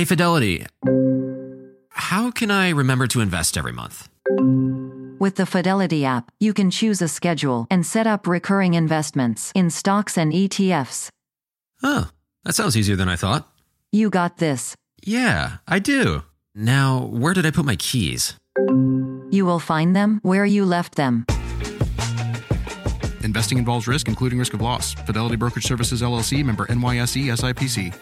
Hey, Fidelity, how can I remember to invest every month? With the Fidelity app, you can choose a schedule and set up recurring investments in stocks and ETFs. Oh, that sounds easier than I thought. You got this. Yeah, I do. Now, where did I put my keys? You will find them where you left them. Investing involves risk, including risk of loss. Fidelity Brokerage Services, LLC, member NYSE, SIPC.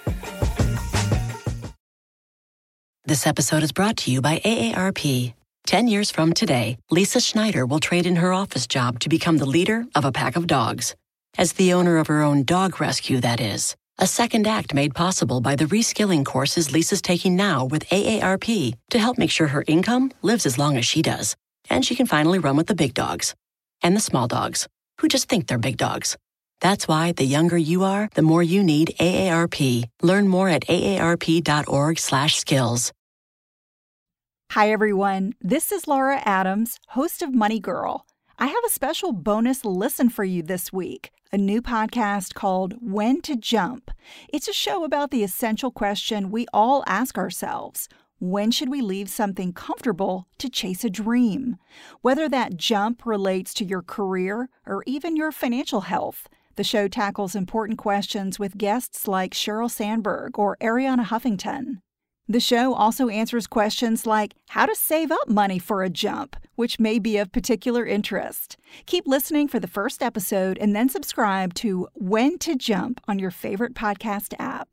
This episode is brought to you by AARP. 10 years from today, Lisa Schneider will trade in her office job to become the leader of a pack of dogs. As the owner of her own dog rescue, that is. A second act made possible by the reskilling courses Lisa's taking now with AARP to help make sure her income lives as long as she does. And she can finally run with the big dogs. And the small dogs, who just think they're big dogs. That's why the younger you are, the more you need AARP. Learn more at aarp.org/skills. Hi, everyone. This is Laura Adams, host of Money Girl. I have a special bonus listen for you this week, a new podcast called When to Jump. It's a show about the essential question we all ask ourselves. When should we leave something comfortable to chase a dream? Whether that jump relates to your career or even your financial health, the show tackles important questions with guests like Sheryl Sandberg or Arianna Huffington. The show also answers questions like how to save up money for a jump, which may be of particular interest. Keep listening for the first episode and then subscribe to When to Jump on your favorite podcast app.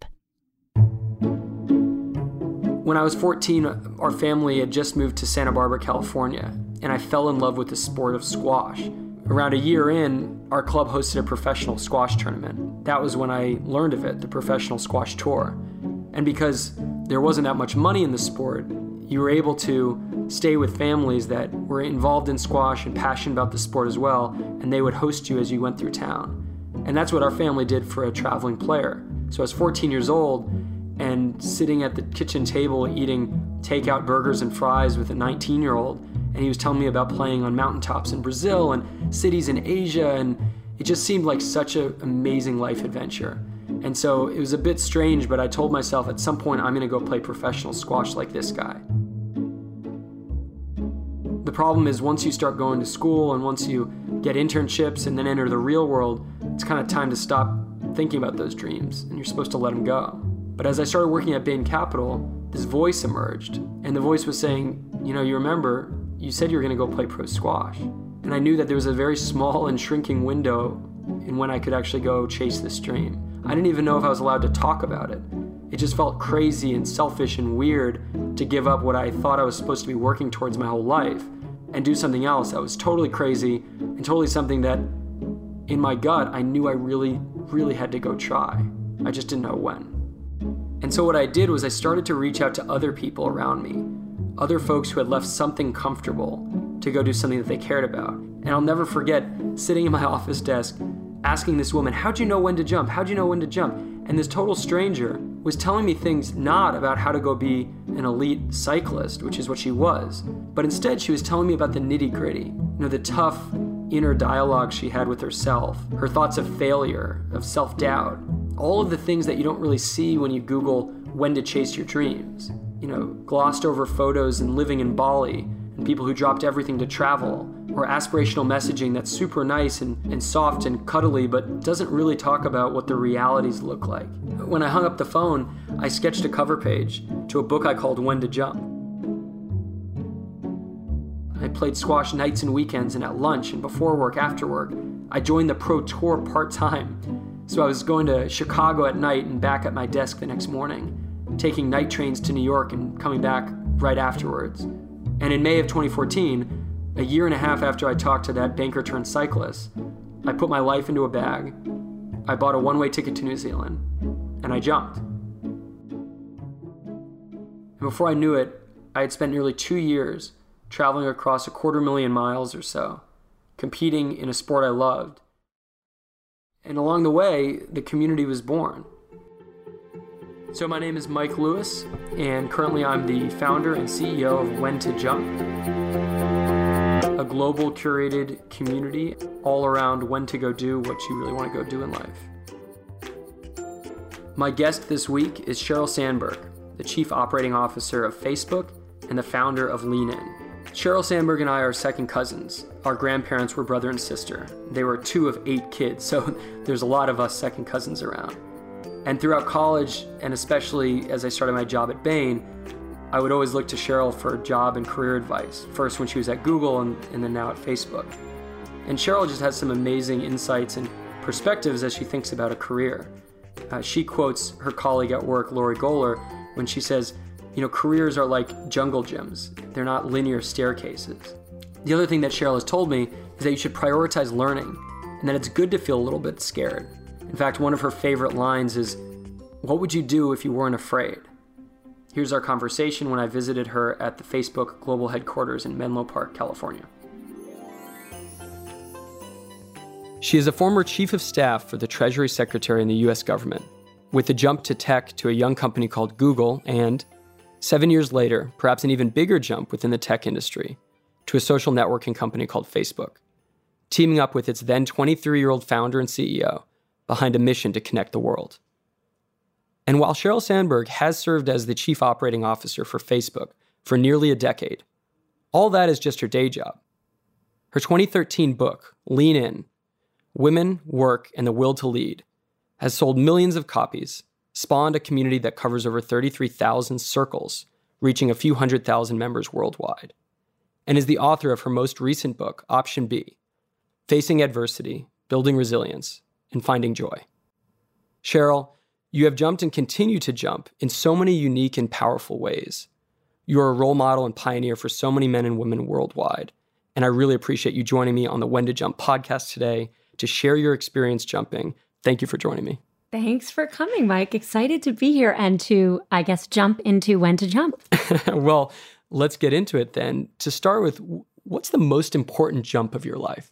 When I was 14, our family had just moved to Santa Barbara, California, and I fell in love with the sport of squash. Around a year in, our club hosted a professional squash tournament. That was when I learned of it, the Professional Squash Tour. And because there wasn't that much money in the sport, you were able to stay with families that were involved in squash and passionate about the sport as well, and they would host you as you went through town. And that's what our family did for a traveling player. So I was 14 years old and sitting at the kitchen table eating takeout burgers and fries with a 19-year-old, and he was telling me about playing on mountaintops in Brazil and cities in Asia, and it just seemed like such an amazing life adventure. And so it was a bit strange, but I told myself at some point I'm going to go play professional squash like this guy. The problem is once you start going to school and once you get internships and then enter the real world, it's kind of time to stop thinking about those dreams and you're supposed to let them go. But as I started working at Bain Capital, this voice emerged, and the voice was saying, you know, you remember, you said you were going to go play pro squash. And I knew that there was a very small and shrinking window in when I could actually go chase this dream. I didn't even know if I was allowed to talk about it. It just felt crazy and selfish and weird to give up what I thought I was supposed to be working towards my whole life and do something else that was totally crazy and totally something that in my gut I knew I really, really had to go try. I just didn't know when. And so what I did was I started to reach out to other people around me, other folks who had left something comfortable to go do something that they cared about. And I'll never forget sitting at my office desk asking this woman, how'd you know when to jump? How'd you know when to jump? And this total stranger was telling me things not about how to go be an elite cyclist, which is what she was, but instead she was telling me about the nitty-gritty, you know, the tough inner dialogue she had with herself, her thoughts of failure, of self-doubt, all of the things that you don't really see when you Google when to chase your dreams. You know, glossed over photos and living in Bali and people who dropped everything to travel, or aspirational messaging that's super nice and soft and cuddly but doesn't really talk about what the realities look like. When I hung up the phone, I sketched a cover page to a book I called When to Jump. I played squash nights and weekends and at lunch and before work, after work. I joined the pro tour part-time. So I was going to Chicago at night and back at my desk the next morning, taking night trains to New York and coming back right afterwards. And in May of 2014, a year and a half after I talked to that banker-turned-cyclist, I put my life into a bag, I bought a one-way ticket to New Zealand, and I jumped. And before I knew it, I had spent nearly 2 years traveling across 250,000 miles or so, competing in a sport I loved. And along the way, the community was born. So my name is Mike Lewis, and currently I'm the founder and CEO of When to Jump, a global curated community all around when to go do what you really want to go do in life. My guest this week is Sheryl Sandberg, the chief operating officer of Facebook and the founder of Lean In. Sheryl Sandberg and I are second cousins. Our grandparents were brother and sister. They were 2 of 8 kids, so there's a lot of us second cousins around. And throughout college, and especially as I started my job at Bain, I would always look to Sheryl for job and career advice, first when she was at Google and then now at Facebook. And Sheryl just has some amazing insights and perspectives as she thinks about a career. She quotes her colleague at work, Lori Gohler, when she says, careers are like jungle gyms. They're not linear staircases. The other thing that Sheryl has told me is that you should prioritize learning and that it's good to feel a little bit scared. In fact, one of her favorite lines is, "What would you do if you weren't afraid?" Here's our conversation when I visited her at the Facebook global headquarters in Menlo Park, California. She is a former chief of staff for the Treasury Secretary in the U.S. government, with a jump to tech to a young company called Google and, 7 years later, perhaps an even bigger jump within the tech industry, to a social networking company called Facebook, teaming up with its then 23-year-old founder and CEO behind a mission to connect the world. And while Sheryl Sandberg has served as the chief operating officer for Facebook for nearly a decade, all that is just her day job. Her 2013 book, Lean In, Women, Work, and the Will to Lead, has sold millions of copies, spawned a community that covers over 33,000 circles, reaching a few 100,000 members worldwide, and is the author of her most recent book, Option B, Facing Adversity, Building Resilience, and Finding Joy. Sheryl, you have jumped and continue to jump in so many unique and powerful ways. You are a role model and pioneer for so many men and women worldwide, and I really appreciate you joining me on the When to Jump podcast today to share your experience jumping. Thank you for joining me. Thanks for coming, Mike. Excited to be here and to, jump into when to jump. Well, let's get into it then. To start with, what's the most important jump of your life?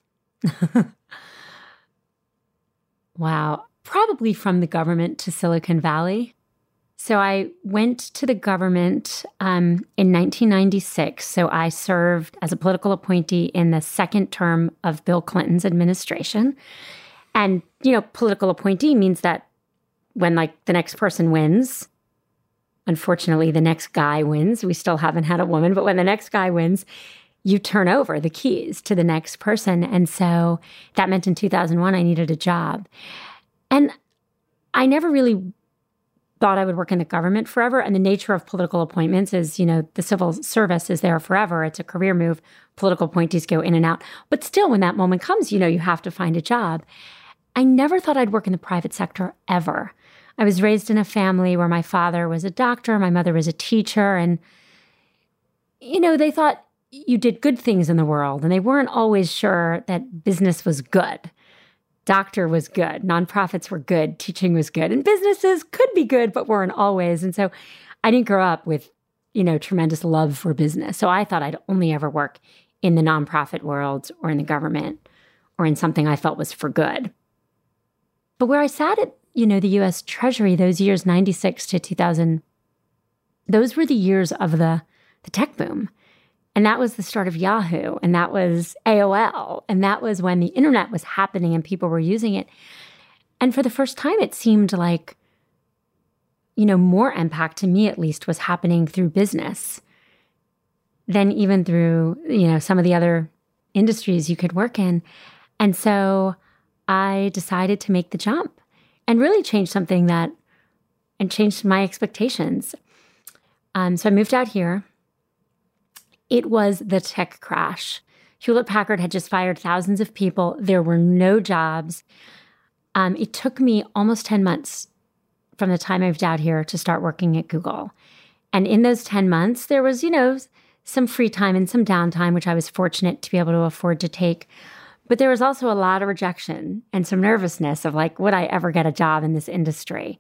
Wow. Probably from the government to Silicon Valley. So I went to the government in 1996. So I served as a political appointee in the second term of Bill Clinton's administration. And, political appointee means that when the next person wins, unfortunately, the next guy wins. We still haven't had a woman, but when the next guy wins, you turn over the keys to the next person. And so that meant in 2001, I needed a job. And I never really thought I would work in the government forever. And the nature of political appointments is, the civil service is there forever. It's a career move. Political appointees go in and out. But still, when that moment comes, you have to find a job. I never thought I'd work in the private sector ever. I was raised in a family where my father was a doctor, my mother was a teacher, and, they thought you did good things in the world, and they weren't always sure that business was good. Doctor was good, nonprofits were good, teaching was good, and businesses could be good, but weren't always. And so I didn't grow up with, tremendous love for business. So I thought I'd only ever work in the nonprofit world or in the government or in something I felt was for good. But where I sat at, the U.S. Treasury, those years, 96 to 2000, those were the years of the tech boom. And that was the start of Yahoo, and that was AOL, and that was when the internet was happening and people were using it. And for the first time, it seemed like, more impact, to me at least, was happening through business than even through, some of the other industries you could work in. And so I decided to make the jump and really change something and changed my expectations. So I moved out here. It was the tech crash. Hewlett-Packard had just fired thousands of people. There were no jobs. It took me almost 10 months from the time I moved out here to start working at Google. And in those 10 months, there was, some free time and some downtime, which I was fortunate to be able to afford to take. But there was also a lot of rejection and some nervousness of would I ever get a job in this industry?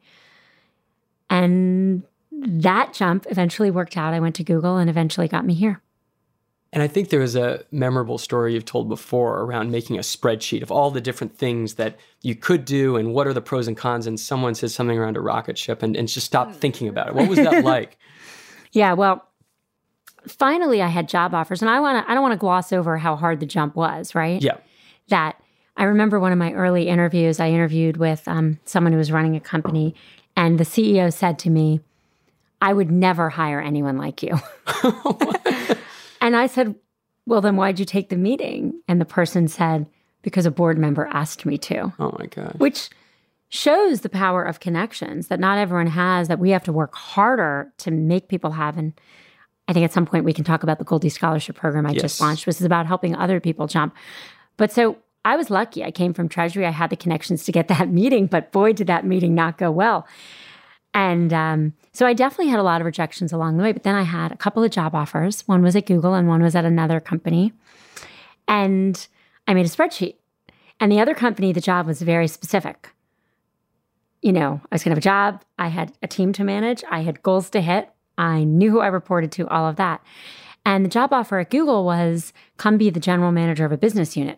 And that jump eventually worked out. I went to Google and eventually got me here. And I think there was a memorable story you've told before around making a spreadsheet of all the different things that you could do and what are the pros and cons. And someone says something around a rocket ship and just stop thinking about it. What was that like? Yeah, well, finally I had job offers. And I don't want to gloss over how hard the jump was, right? Yeah. That I remember one of my early interviews, I interviewed with someone who was running a company. And the CEO said to me, I would never hire anyone like you. And I said, well, then why'd you take the meeting? And the person said, because a board member asked me to. Oh my God. Which shows the power of connections that not everyone has, that we have to work harder to make people have. And I think at some point we can talk about the Goldie Scholarship Program I just launched, which is about helping other people jump. But so I was lucky. I came from Treasury. I had the connections to get that meeting, but boy, did that meeting not go well. And so I definitely had a lot of rejections along the way, but then I had a couple of job offers. One was at Google and one was at another company. And I made a spreadsheet. And the other company, the job was very specific. You know, I was going to have a job. I had a team to manage. I had goals to hit. I knew who I reported to, all of that. And the job offer at Google was come be the general manager of a business unit.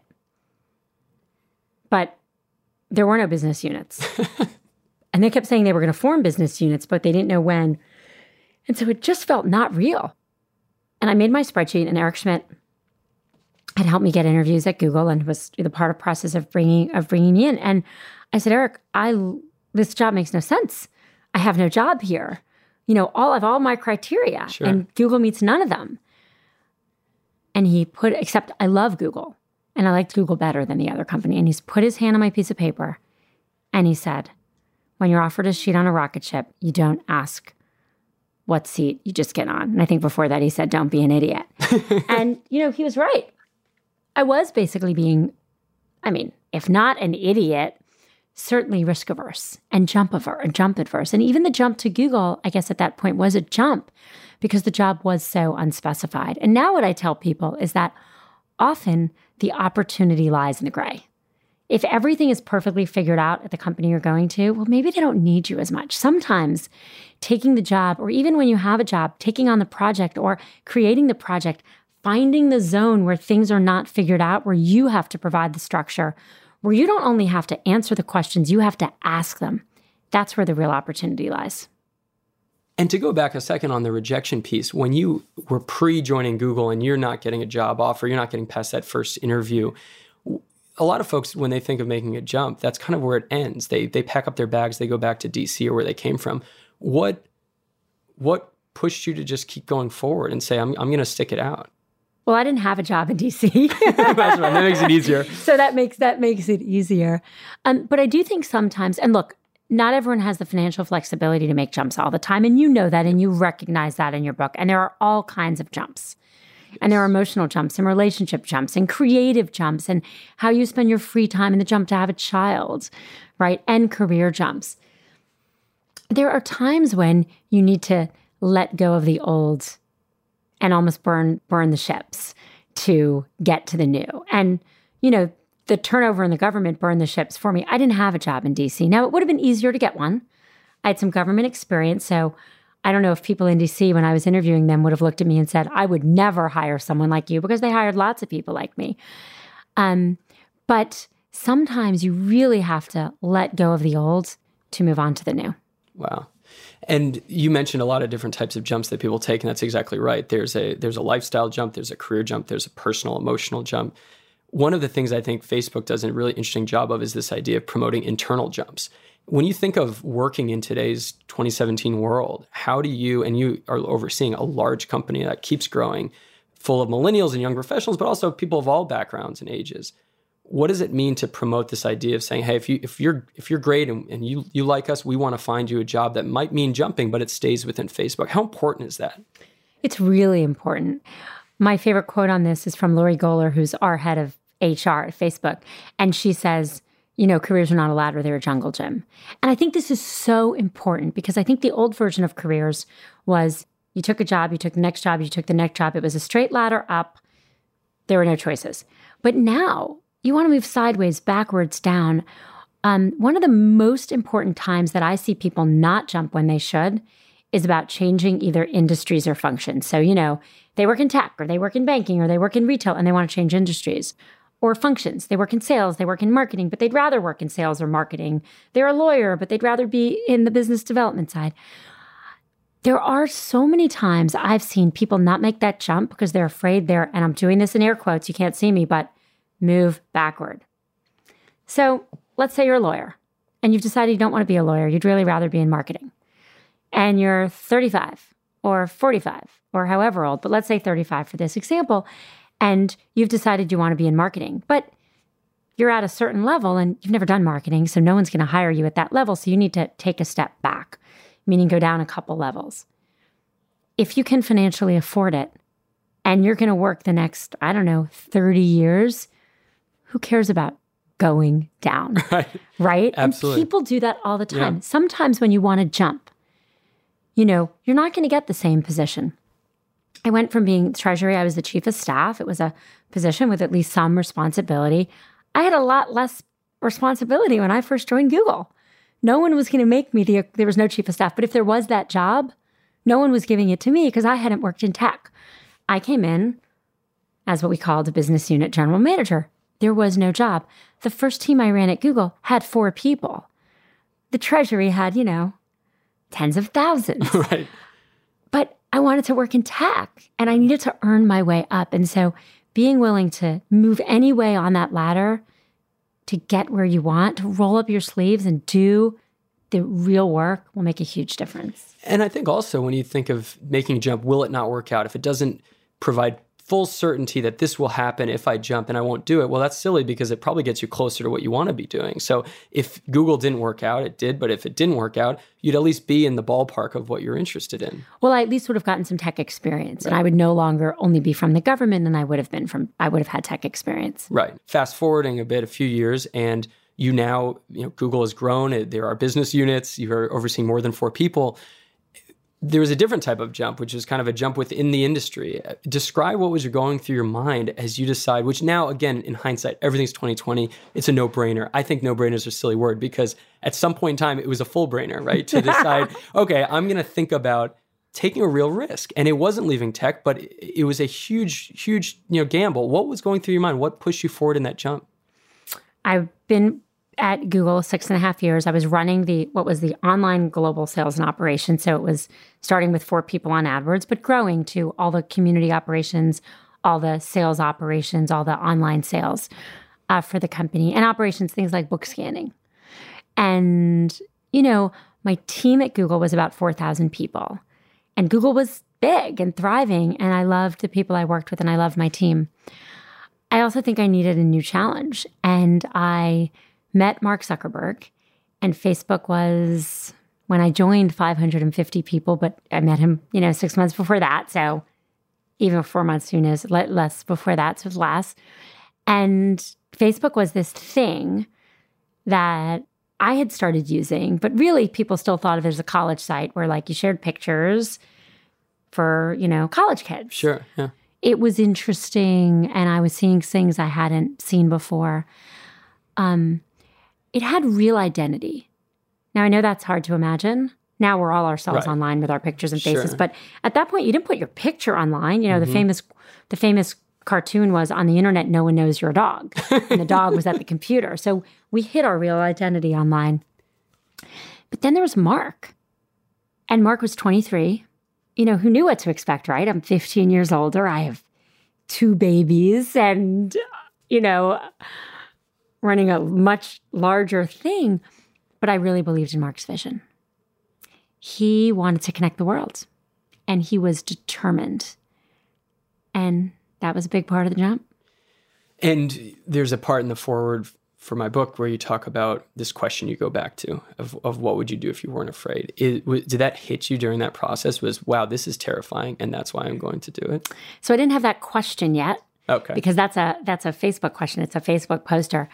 But there were no business units. And they kept saying they were going to form business units, but they didn't know when. And so it just felt not real. And I made my spreadsheet, and Eric Schmidt had helped me get interviews at Google and was the part of process of bringing me in. And I said, Eric, this job makes no sense. I have no job here. You know, all my criteria, and Google meets none of them. And except I love Google, and I liked Google better than the other company. And he's put his hand on my piece of paper, and he said, when you're offered a seat on a rocket ship, you don't ask what seat, you just get on. And I think before that he said, don't be an idiot. And, you know, he was right. I was basically being, if not an idiot, certainly risk averse and jump adverse. And even the jump to Google, I guess at that point was a jump because the job was so unspecified. And now what I tell people is that often the opportunity lies in the gray. If everything is perfectly figured out at the company you're going to, well, maybe they don't need you as much. Sometimes taking the job, or even when you have a job, taking on the project or creating the project, finding the zone where things are not figured out, where you have to provide the structure, where you don't only have to answer the questions, you have to ask them. That's where the real opportunity lies. And to go back a second on the rejection piece, when you were pre-joining Google and you're not getting a job offer, you're not getting past that first interview, a lot of folks, when they think of making a jump, that's kind of where it ends. They pack up their bags, they go back to DC or where they came from. What pushed you to just keep going forward and say, I'm going to stick it out? Well, I didn't have a job in DC. That's right. That makes it easier. So that makes it easier. But I do think sometimes, and look, not everyone has the financial flexibility to make jumps all the time. And you know that, and you recognize that in your book. And there are all kinds of jumps. And there are emotional jumps and relationship jumps and creative jumps and how you spend your free time and the jump to have a child, right? And career jumps. There are times when you need to let go of the old and almost burn the ships to get to the new. And, you know, the turnover in the government burned the ships for me. I didn't have a job in DC. Now, it would have been easier to get one. I had some government experience, so I don't know if people in DC, when I was interviewing them, would have looked at me and said, I would never hire someone like you, because they hired lots of people like me. But sometimes you really have to let go of the old to move on to the new. Wow. And you mentioned a lot of different types of jumps that people take, and that's exactly right. There's a lifestyle jump, there's a career jump, there's a personal, emotional jump. One of the things I think Facebook does a really interesting job of is this idea of promoting internal jumps. When you think of working in today's 2017 world, how do you, and you are overseeing a large company that keeps growing, full of millennials and young professionals, but also people of all backgrounds and ages. What does it mean to promote this idea of saying, hey, if you're great and you like us, we want to find you a job that might mean jumping, but it stays within Facebook? How important is that? It's really important. My favorite quote on this is from Lori Gohler, who's our head of HR at Facebook. And she says, you know, careers are not a ladder, they're a jungle gym. And I think this is so important because I think the old version of careers was you took a job, you took the next job, you took the next job. It was a straight ladder up. There were no choices. But now you want to move sideways, backwards, down. One of the most important times that I see people not jump when they should is about changing either industries or functions. So, you know, they work in tech or they work in banking or they work in retail and they want to change industries. Or functions. They work in sales, they work in marketing, but they'd rather work in sales or marketing. They're a lawyer, but they'd rather be in the business development side. There are so many times I've seen people not make that jump because they're afraid and I'm doing this in air quotes, you can't see me, but move backward. So let's say you're a lawyer and you've decided you don't want to be a lawyer. You'd really rather be in marketing. and you're 35 or 45 or however old, but let's say 35 for this example, and you've decided you want to be in marketing, but you're at a certain level and you've never done marketing, so no one's going to hire you at that level, so you need to take a step back, meaning go down a couple levels. If you can financially afford it and you're going to work the next, 30 years, who cares about going down? Right? Absolutely. And people do that all the time. Yeah. Sometimes when you want to jump, you're not going to get the same position. I went from being treasury, I was the chief of staff. It was a position with at least some responsibility. I had a lot less responsibility when I first joined Google. No one was going to make me there was no chief of staff. But if there was that job, no one was giving it to me because I hadn't worked in tech. I came in as what we called a business unit general manager. There was no job. The first team I ran at Google had 4 people. The treasury had, tens of thousands. Right. But I wanted to work in tech and I needed to earn my way up. And so being willing to move any way on that ladder to get where you want, to roll up your sleeves and do the real work will make a huge difference. And I think also when you think of making a jump, will it not work out? If it doesn't provide full certainty that this will happen if I jump and I won't do it, well, that's silly because it probably gets you closer to what you want to be doing. So if Google didn't work out, it did. But if it didn't work out, you'd at least be in the ballpark of what you're interested in. Well, I at least would have gotten some tech experience, and I would no longer only be from the government, and I would have had tech experience. Right. Fast forwarding a few years, and you now, Google has grown. There are business units. You are overseeing more than 4 people. There was a different type of jump, which is kind of a jump within the industry. Describe what was going through your mind as you decide, which now, again, in hindsight, everything's 2020. It's a no-brainer. I think no-brainers are a silly word because at some point in time, it was a full-brainer, right? To decide, okay, I'm going to think about taking a real risk. And it wasn't leaving tech, but it was a huge gamble. What was going through your mind? What pushed you forward in that jump? I've been at Google 6.5 years. I was running what was the online global sales and operations. So it was starting with 4 people on AdWords, but growing to all the community operations, all the sales operations, all the online sales for the company, and operations, things like book scanning. And, my team at Google was about 4,000 people. And Google was big and thriving. And I loved the people I worked with and I loved my team. I also think I needed a new challenge. And I met Mark Zuckerberg, and Facebook was, when I joined, 550 people, but I met him, 6 months before that. So even 4 months, who knows, less before that, so it was less. And Facebook was this thing that I had started using, but really people still thought of it as a college site where you shared pictures for, college kids. Sure, yeah. It was interesting, and I was seeing things I hadn't seen before. It had real identity. Now, I know that's hard to imagine. Now we're all ourselves online with our pictures and faces. Sure. But at that point, you didn't put your picture online. The famous cartoon was, on the internet, no one knows you're a dog. And the dog was at the computer. So we hid our real identity online. But then there was Mark. And Mark was 23. Who knew what to expect, right? I'm 15 years older. I have 2 babies and, running a much larger thing. But I really believed in Mark's vision. He wanted to connect the world, and he was determined. And that was a big part of the jump. And there's a part in the foreword for my book where you talk about this question you go back to of what would you do if you weren't afraid? Did that hit you during that process? Was, wow, this is terrifying, and that's why I'm going to do it? So I didn't have that question yet. Okay. Because that's a Facebook question. It's a Facebook poster.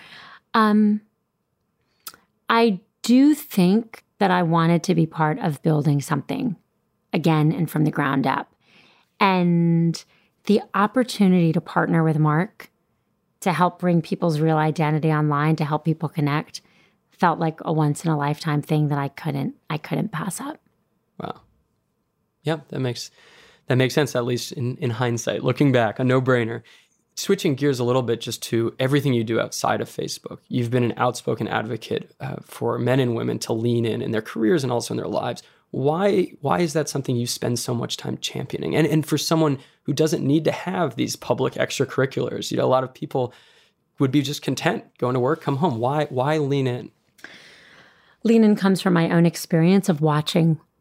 I do think that I wanted to be part of building something again and from the ground up. And the opportunity to partner with Mark to help bring people's real identity online, to help people connect, felt like a once in a lifetime thing that I couldn't pass up. Wow. Yeah, that makes sense, at least in hindsight. Looking back, a no-brainer. Switching gears a little bit just to everything you do outside of Facebook. You've been an outspoken advocate for men and women to lean in their careers and also in their lives. Why is that something you spend so much time championing? And for someone who doesn't need to have these public extracurriculars, a lot of people would be just content going to work, come home. Why lean in? Lean in comes from my own experience of watching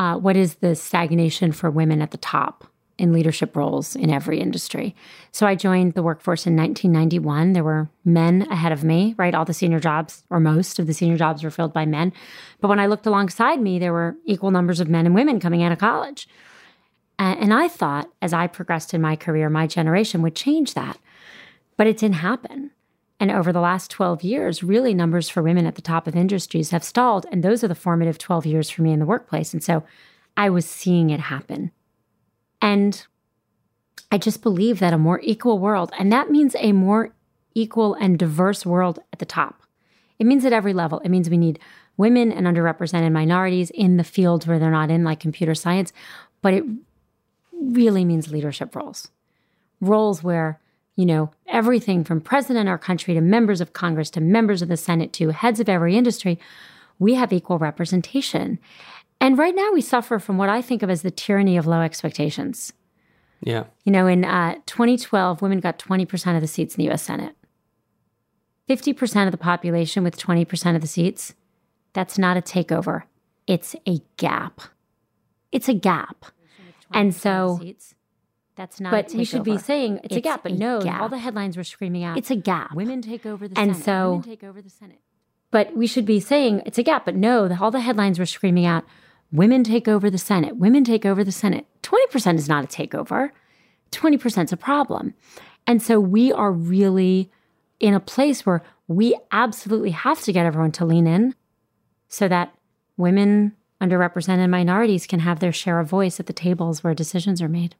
what is the stagnation for women at the top in leadership roles in every industry. So I joined the workforce in 1991. There were men ahead of me, right? All the senior jobs, or most of the senior jobs, were filled by men. But when I looked alongside me, there were equal numbers of men and women coming out of college. And I thought, as I progressed in my career, my generation would change that. But it didn't happen. And over the last 12 years, really numbers for women at the top of industries have stalled. And those are the formative 12 years for me in the workplace. And so I was seeing it happen. And I just believe that a more equal world, and that means a more equal and diverse world at the top. It means at every level. It means we need women and underrepresented minorities in the fields where they're not in, like computer science. But it really means leadership roles. Roles where, everything from president of our country to members of Congress to members of the Senate to heads of every industry, we have equal representation. And right now we suffer from what I think of as the tyranny of low expectations. Yeah. In 2012, women got 20% of the seats in the U.S. Senate. 50% of the population with 20% of the seats, that's not a takeover. It's a gap. It's a gap. And so, that's not but we should be saying it's a gap, but no, all the headlines were screaming out, it's a gap. Women take over the Senate. And so, women take over the Senate. But we should be saying it's a gap, but no, all the headlines were screaming out, women take over the Senate. Women take over the Senate. 20% is not a takeover. 20% is a problem. And so we are really in a place where we absolutely have to get everyone to lean in so that women, underrepresented minorities can have their share of voice at the tables where decisions are made.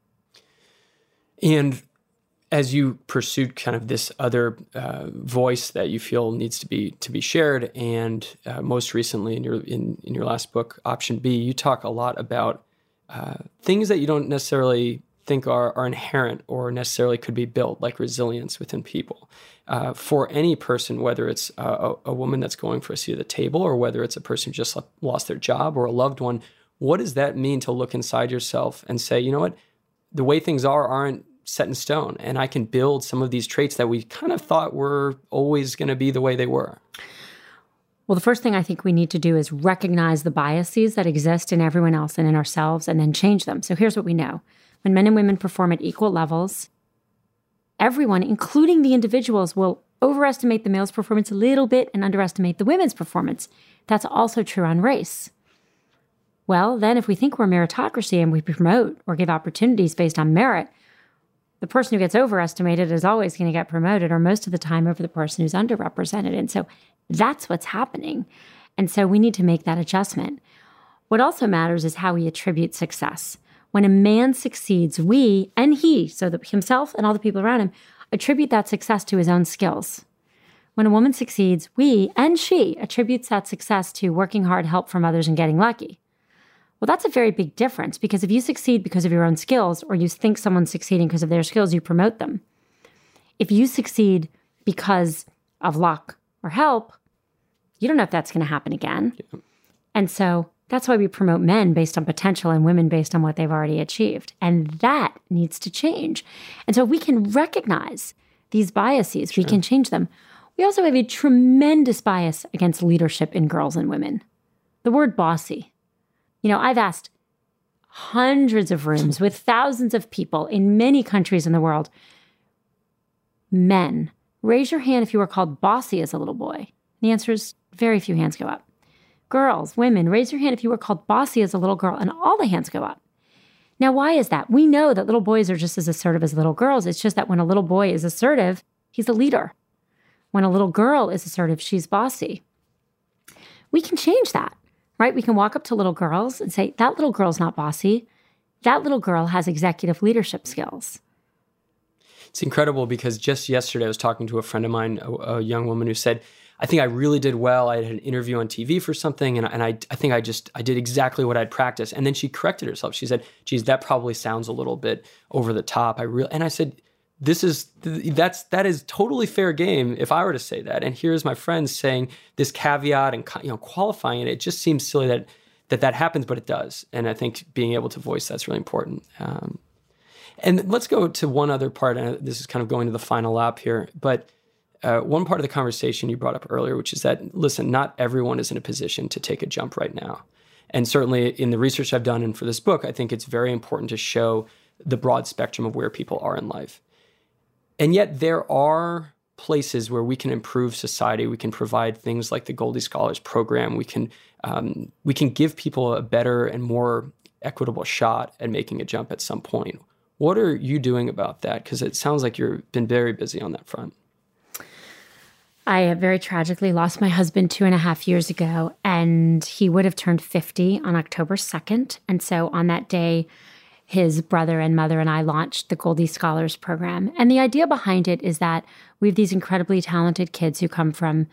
And as you pursued kind of this other voice that you feel needs to be shared, and most recently in your last book, Option B, you talk a lot about things that you don't necessarily think are inherent or necessarily could be built, like resilience within people. For any person, whether it's a woman that's going for a seat at the table or whether it's a person who just lost their job or a loved one, what does that mean to look inside yourself and say, you know what, the way things aren't set in stone, and I can build some of these traits that we kind of thought were always going to be the way they were? Well, the first thing I think we need to do is recognize the biases that exist in everyone else and in ourselves and then change them. So here's what we know. When men and women perform at equal levels, everyone, including the individuals, will overestimate the male's performance a little bit and underestimate the women's performance. That's also true on race. Well, then if we think we're meritocracy and we promote or give opportunities based on merit, the person who gets overestimated is always going to get promoted, or most of the time over the person who's underrepresented. And so that's what's happening. And so we need to make that adjustment. What also matters is how we attribute success. When a man succeeds, we and he, so that himself and all the people around him, attribute that success to his own skills. When a woman succeeds, we and she attributes that success to working hard, help from others, and getting lucky. Well, that's a very big difference, because if you succeed because of your own skills, or you think someone's succeeding because of their skills, you promote them. If you succeed because of luck or help, you don't know if that's going to happen again. Yeah. And so that's why we promote men based on potential and women based on what they've already achieved. And that needs to change. And so if we can recognize these biases, sure, we can change them. We also have a tremendous bias against leadership in girls and women. The word bossy. I've asked hundreds of rooms with thousands of people in many countries in the world. Men, raise your hand if you were called bossy as a little boy. The answer is very few hands go up. Girls, women, raise your hand if you were called bossy as a little girl, and all the hands go up. Now, why is that? We know that little boys are just as assertive as little girls. It's just that when a little boy is assertive, he's a leader. When a little girl is assertive, she's bossy. We can change that, right? We can walk up to little girls and say, that little girl's not bossy. That little girl has executive leadership skills. It's incredible, because just yesterday I was talking to a friend of mine, a young woman who said, I think I really did well. I had an interview on TV for something, and I think I did exactly what I'd practiced. And then she corrected herself. She said, geez, that probably sounds a little bit over the top. And I said, that is totally fair game if I were to say that. And here's my friend saying this caveat and qualifying it. It just seems silly that happens, but it does. And I think being able to voice that's really important. And let's go to one other part. And this is kind of going to the final lap here, but one part of the conversation you brought up earlier, which is that, listen, not everyone is in a position to take a jump right now. And certainly in the research I've done and for this book, I think it's very important to show the broad spectrum of where people are in life. And yet there are places where we can improve society. We can provide things like the Goldie Scholars Program. We can give people a better and more equitable shot at making a jump at some point. What are you doing about that? Because it sounds like you've been very busy on that front. I have very tragically lost my husband 2.5 years ago, and he would have turned 50 on October 2nd. And so on that day, his brother and mother and I launched the Goldie Scholars Program. And the idea behind it is that we have these incredibly talented kids who come from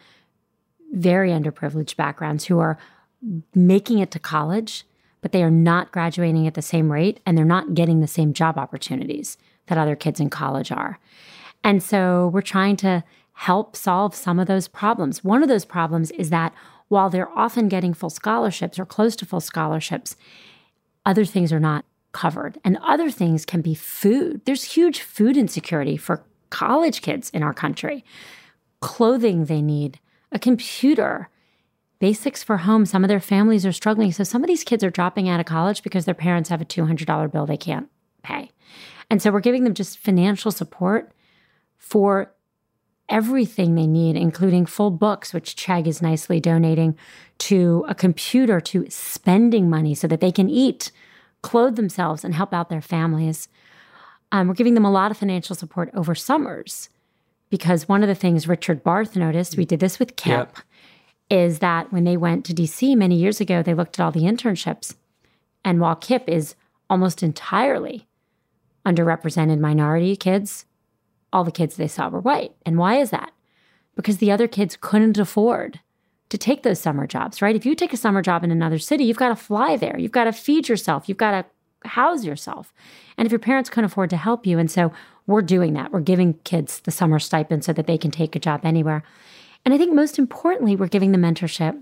very underprivileged backgrounds who are making it to college, but they are not graduating at the same rate, and they're not getting the same job opportunities that other kids in college are. And so we're trying to help solve some of those problems. One of those problems is that while they're often getting full scholarships or close to full scholarships, other things are not covered. And other things can be food. There's huge food insecurity for college kids in our country. Clothing they need, a computer, basics for home. Some of their families are struggling. So some of these kids are dropping out of college because their parents have a $200 bill they can't pay. And so we're giving them just financial support for everything they need, including full books, which Chegg is nicely donating, to a computer, to spending money so that they can eat, clothe themselves, and help out their families. We're giving them a lot of financial support over summers because one of the things Richard Barth noticed, we did this with KIPP, is that when they went to DC many years ago, they looked at all the internships. And while KIPP is almost entirely underrepresented minority kids, all the kids they saw were white. And why is that? Because the other kids couldn't afford to take those summer jobs, right? If you take a summer job in another city, you've got to fly there. You've got to feed yourself. You've got to house yourself. And if your parents couldn't afford to help you, and so we're doing that. We're giving kids the summer stipend so that they can take a job anywhere. And I think most importantly, we're giving them mentorship.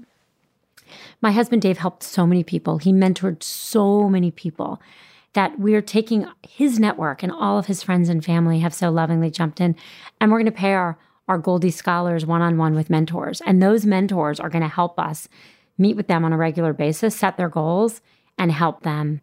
My husband, Dave, helped so many people. He mentored so many people that we're taking his network, and all of his friends and family have so lovingly jumped in. And we're going to pay our Goldie Scholars one-on-one with mentors. And those mentors are going to help us meet with them on a regular basis, set their goals, and help them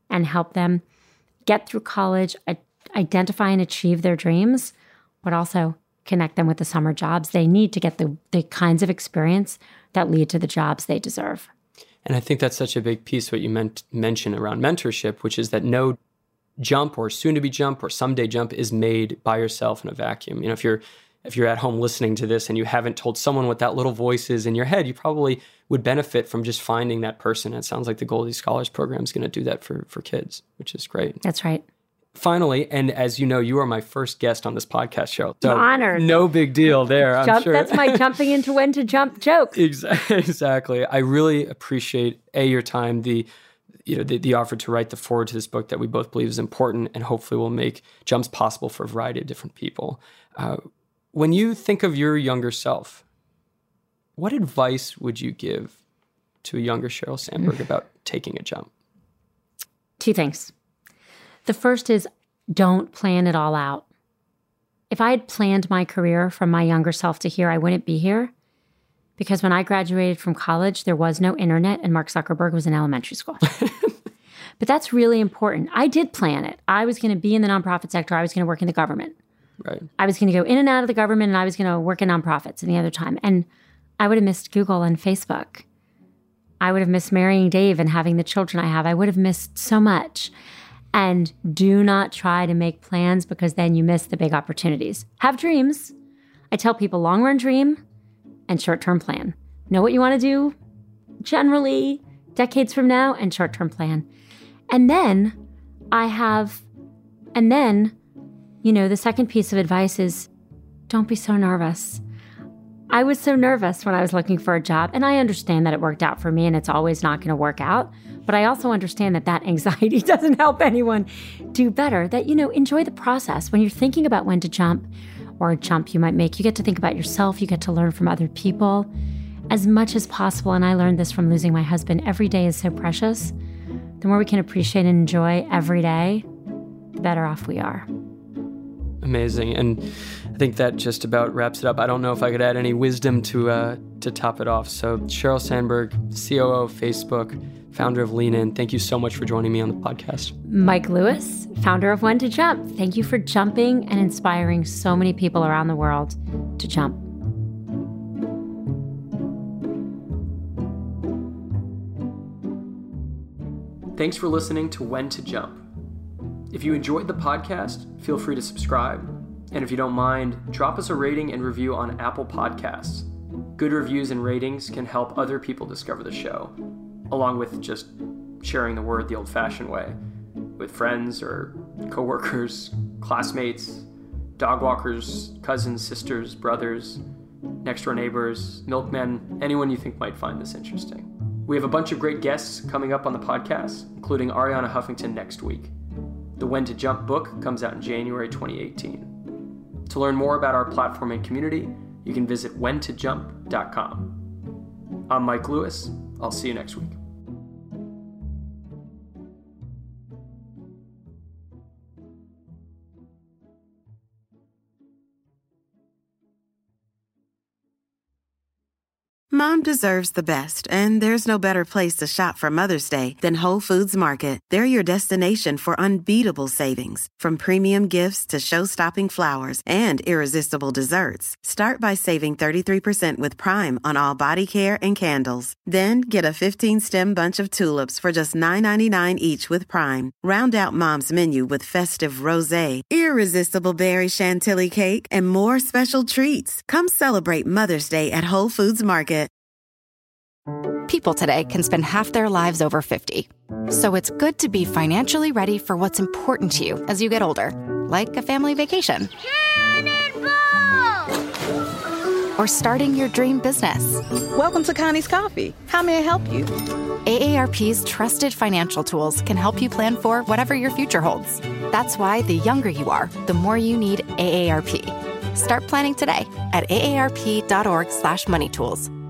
get through college, identify and achieve their dreams, but also connect them with the summer jobs they need to get the kinds of experience that lead to the jobs they deserve. And I think that's such a big piece what you mention around mentorship, which is that no jump or soon-to-be jump or someday jump is made by yourself in a vacuum. You know, if you're at home listening to this and you haven't told someone what that little voice is in your head, you probably would benefit from just finding that person. It sounds like the Goldie Scholars Program is going to do that for kids, which is great. That's right. Finally, and as you know, you are my first guest on this podcast show. So I'm honored. No big deal there, I'm sure. That's my jumping into when to jump joke. Exactly. I really appreciate, your time, the offer to write the foreword to this book that we both believe is important and hopefully will make jumps possible for a variety of different people. When you think of your younger self, what advice would you give to a younger Sheryl Sandberg about taking a jump? 2 things. The first is don't plan it all out. If I had planned my career from my younger self to here, I wouldn't be here. Because when I graduated from college, there was no internet and Mark Zuckerberg was in elementary school. But that's really important. I did plan it. I was going to be in the nonprofit sector. I was going to work in the government. Right. I was going to go in and out of the government, and I was going to work in nonprofits in the other time. And I would have missed Google and Facebook. I would have missed marrying Dave and having the children I have. I would have missed so much. And do not try to make plans because then you miss the big opportunities. Have dreams. I tell people long-run dream and short-term plan. Know what you want to do generally decades from now and short-term plan. And then the second piece of advice is don't be so nervous. I was so nervous when I was looking for a job, and I understand that it worked out for me and it's always not going to work out. But I also understand that anxiety doesn't help anyone do better, that, enjoy the process. When you're thinking about when to jump or a jump you might make, you get to think about yourself. You get to learn from other people as much as possible. And I learned this from losing my husband. Every day is so precious. The more we can appreciate and enjoy every day, the better off we are. Amazing. And I think that just about wraps it up. I don't know if I could add any wisdom to top it off. So Sheryl Sandberg, COO of Facebook, founder of Lean In. Thank you so much for joining me on the podcast. Mike Lewis, founder of When to Jump. Thank you for jumping and inspiring so many people around the world to jump. Thanks for listening to When to Jump. If you enjoyed the podcast, feel free to subscribe. And if you don't mind, drop us a rating and review on Apple Podcasts. Good reviews and ratings can help other people discover the show, along with just sharing the word the old-fashioned way with friends or coworkers, classmates, dog walkers, cousins, sisters, brothers, next-door neighbors, milkmen, anyone you think might find this interesting. We have a bunch of great guests coming up on the podcast, including Arianna Huffington next week. The When to Jump book comes out in January 2018. To learn more about our platform and community, you can visit whentojump.com. I'm Mike Lewis. I'll see you next week. Mom deserves the best, and there's no better place to shop for Mother's Day than Whole Foods Market. They're your destination for unbeatable savings, from premium gifts to show-stopping flowers and irresistible desserts. Start by saving 33% with Prime on all body care and candles. Then get a 15-stem bunch of tulips for just $9.99 each with Prime. Round out Mom's menu with festive rosé, irresistible berry chantilly cake, and more special treats. Come celebrate Mother's Day at Whole Foods Market. People today can spend half their lives over 50. So it's good to be financially ready for what's important to you as you get older, like a family vacation. Cannonball! Or starting your dream business. Welcome to Connie's Coffee. How may I help you? AARP's trusted financial tools can help you plan for whatever your future holds. That's why the younger you are, the more you need AARP. Start planning today at aarp.org/moneytools.